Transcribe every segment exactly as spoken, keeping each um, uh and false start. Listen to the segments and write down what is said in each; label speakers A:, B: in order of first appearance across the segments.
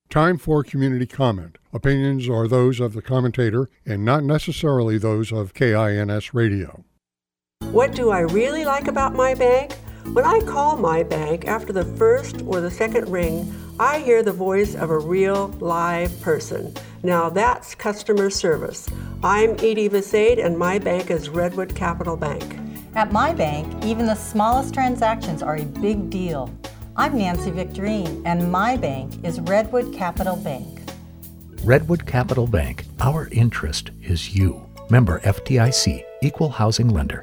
A: Time for community comment. Opinions are those of the commentator and not necessarily those of K I N S Radio.
B: What do I really like about my bank? When I call my bank after the first or the second ring, I hear the voice of a real live person. Now that's customer service. I'm Edie Visade and my bank is Redwood Capital Bank.
C: At my bank, even the smallest transactions are a big deal. I'm Nancy Victorine, and my bank is Redwood Capital Bank.
D: Redwood Capital Bank, our interest is you. Member F D I C, Equal Housing Lender.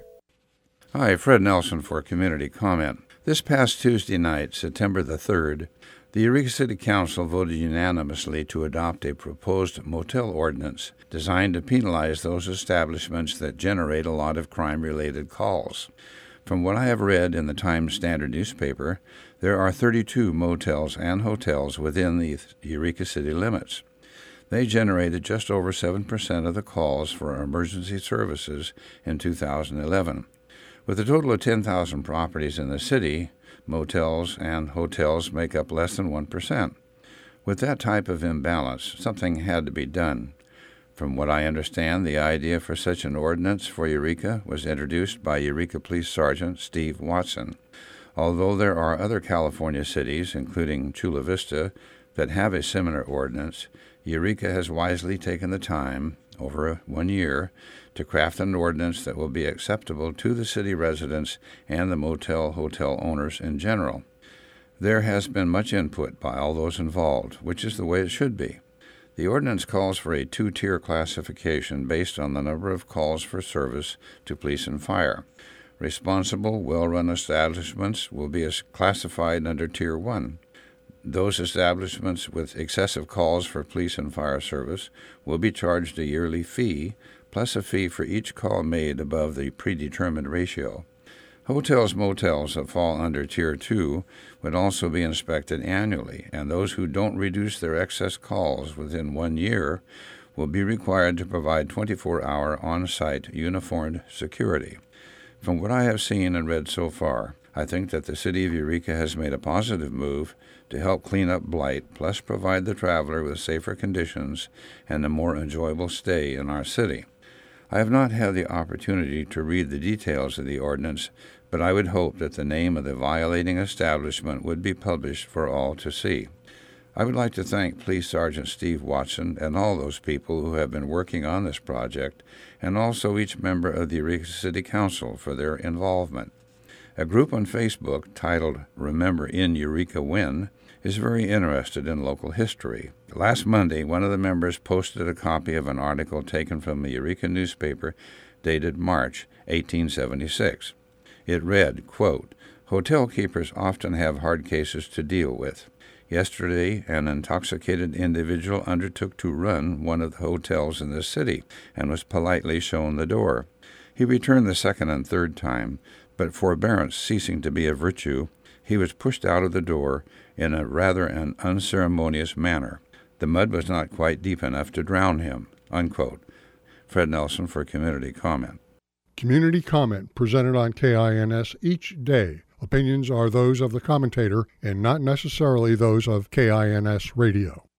E: Hi, Fred Nelson for Community Comment. This past Tuesday night, September the third, the Eureka City Council voted unanimously to adopt a proposed motel ordinance designed to penalize those establishments that generate a lot of crime-related calls. From what I have read in the Times Standard newspaper, there are thirty-two motels and hotels within the Eureka City limits. They generated just over seven percent of the calls for emergency services in two thousand eleven. With a total of ten thousand properties in the city, motels and hotels make up less than one percent. With that type of imbalance, something had to be done. From what I understand, the idea for such an ordinance for Eureka was introduced by Eureka Police Sergeant Steve Watson. Although there are other California cities, including Chula Vista, that have a similar ordinance, Eureka has wisely taken the time, over one year, to craft an ordinance that will be acceptable to the city residents and the motel-hotel owners in general. There has been much input by all those involved, which is the way it should be. The ordinance calls for a two-tier classification based on the number of calls for service to police and fire. Responsible, well-run establishments will be classified under Tier one. Those establishments with excessive calls for police and fire service will be charged a yearly fee, plus a fee for each call made above the predetermined ratio. Hotels, motels that fall under Tier two would also be inspected annually, and those who don't reduce their excess calls within one year will be required to provide twenty-four hour on-site uniformed security. From what I have seen and read so far, I think that the city of Eureka has made a positive move to help clean up blight, plus provide the traveler with safer conditions and a more enjoyable stay in our city. I have not had the opportunity to read the details of the ordinance, but I would hope that the name of the violating establishment would be published for all to see. I would like to thank Police Sergeant Steve Watson and all those people who have been working on this project, and also each member of the Eureka City Council for their involvement. A group on Facebook titled Remember in Eureka When is very interested in local history. Last Monday, one of the members posted a copy of an article taken from the Eureka newspaper dated March eighteen seventy-six. It read, quote, "Hotel keepers often have hard cases to deal with. Yesterday, an intoxicated individual undertook to run one of the hotels in the city and was politely shown the door. He returned the second and third time, but forbearance ceasing to be a virtue, he was pushed out of the door in a rather an unceremonious manner. The mud was not quite deep enough to drown him." Unquote. Fred Nelson for Community Comment.
A: Community comment presented on K I N S each day. Opinions are those of the commentator and not necessarily those of K I N S Radio.